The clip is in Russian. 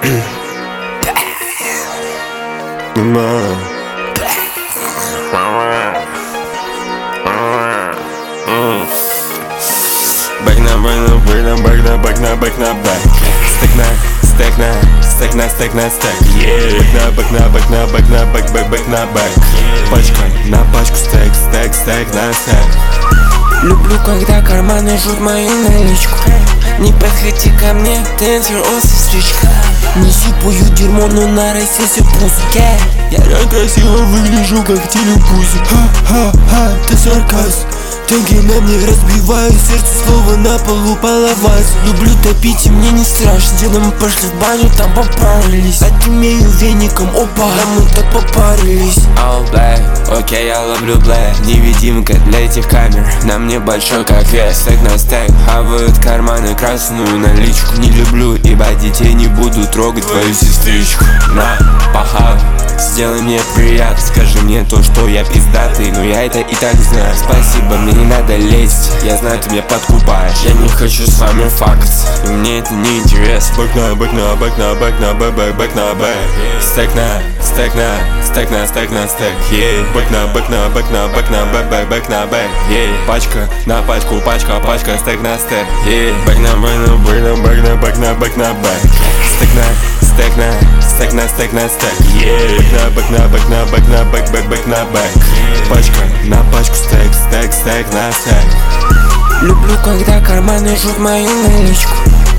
Back на back. Стек на стек. Back на back. Пачка на пачку, стек на стек. Люблю, когда карманы жрут мою наличку. Не подходи ко мне, ты интервался стричка. Не сипую дерьмо, но нарастился пуск. Я красиво выгляжу, как телепузик. Ха-ха-ха, ты сарказм. Деньги на мне разбивают сердце, слово на полу половать. Люблю топить, и мне не страшно. Дедом пошли в баню, там попарились. Отымею веником, опа, а мы так попарились. All black, окей, я ловлю black. Невидимка для этих камер, на мне большой как вес. Стек на стек, хавают карманы, красную наличку. Не люблю, ибо детей не буду трогать твою сестричку. На, похавай, сделай мне приятно. Скажи мне то, что я пиздатый, но я это и так знаю. Спасибо, мне не надо лезть, я знаю, ты меня подкупаешь. Я не хочу с вами факаться, и мне это не интересно. Back на back. Стек на стек. Back на back. Пачка на пачку, пачка, стек на стек. Back на back. Стек на стек. Back на back. Пачка на пачку, стек на стек. Люблю, когда карманы жрут мою наличку.